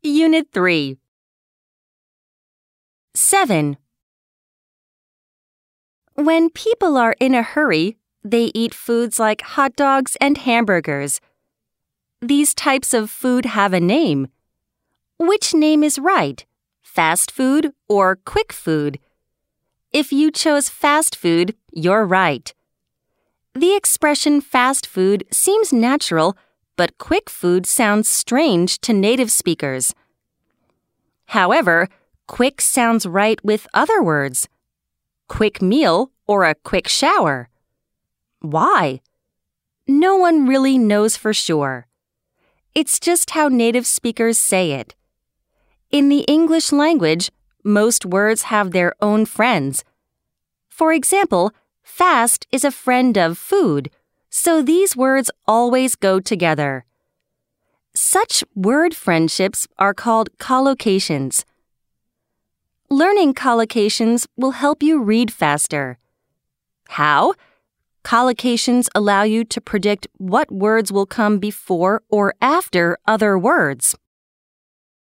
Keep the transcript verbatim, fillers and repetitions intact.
Unit three. seven. When people are in a hurry, they eat foods like hot dogs and hamburgers. These types of food have a name. Which name is right? Fast food or quick food? If you chose fast food, you're right. The expression fast food seems natural, but quick food sounds strange to native speakers. However, quick sounds right with other words. Quick meal or a quick shower. Why? No one really knows for sure. It's just how native speakers say it. In the English language, most words have their own friends. For example, fast is a friend of food, so these words always go together. Such word friendships are called collocations. Learning collocations will help you read faster. How? Collocations allow you to predict what words will come before or after other words.